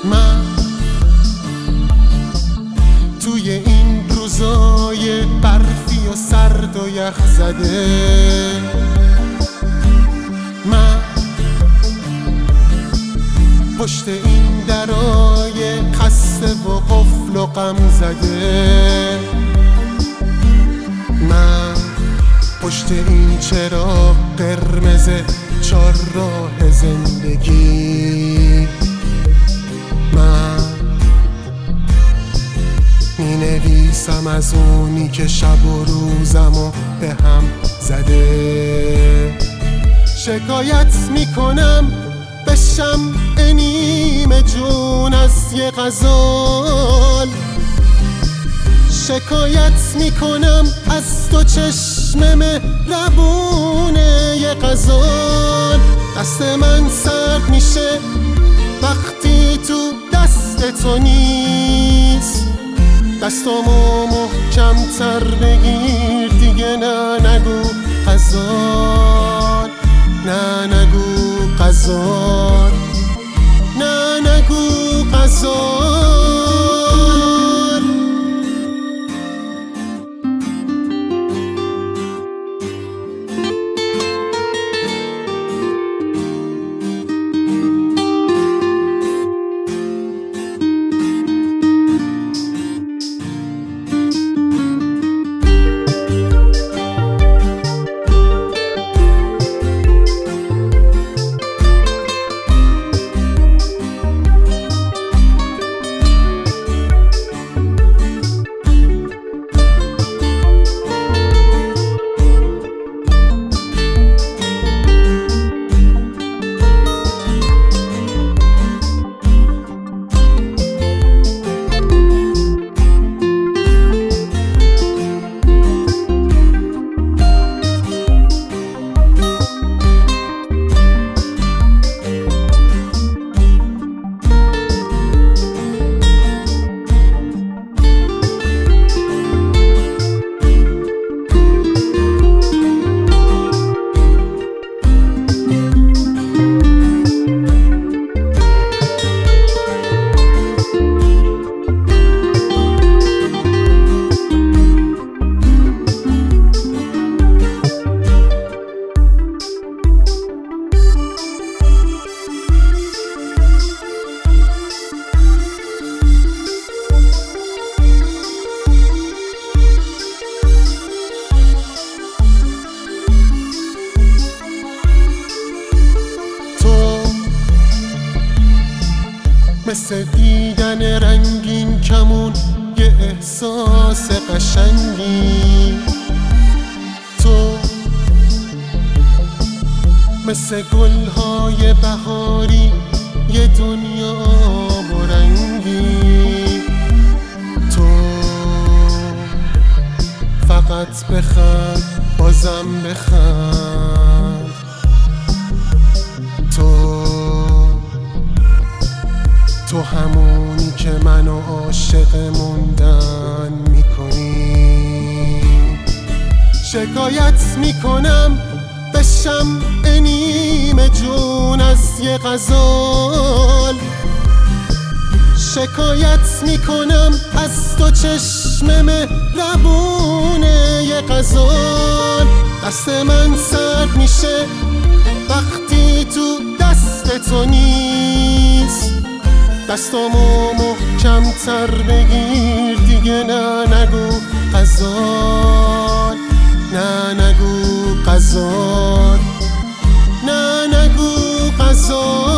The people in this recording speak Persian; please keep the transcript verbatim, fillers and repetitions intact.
من توی این روزای برفی و سرد و یخ زده، من پشت این درای خسته و قفل و غم زده، من پشت این چراغ قرمز چار راه زندگی، من می نویسم از اونی که شب و روزمو به هم زده، شکایت می کنم به شمع نیمه جون از یه غزال، شکایت می کنم از تو چشم مهربونه یه غزال. دست من سرد میشه وقتی تو دست تو نیست، دستامو محکم تر بگیر دیگه، نه نگو غزال، نه نگو غزال، نه نگو غزال. مثل دیدن رنگین کمون یه احساس قشنگی، تو مثل گلهای بهاری یه دنیا برنگی، تو فقط بخند بازم بخند، تو تو همونی که منو عاشق موندن میکنی، شکایت میکنم به شمع نیمه جون از یه غزال، شکایت میکنم از تو چشم مهربونه یه غزال. دست من سرد میشه وقتی تو دست تو نیست، دستامو محکم تر بگیر دیگه، نه نگو غزال، نه نگو غزال، نه نگو غزال.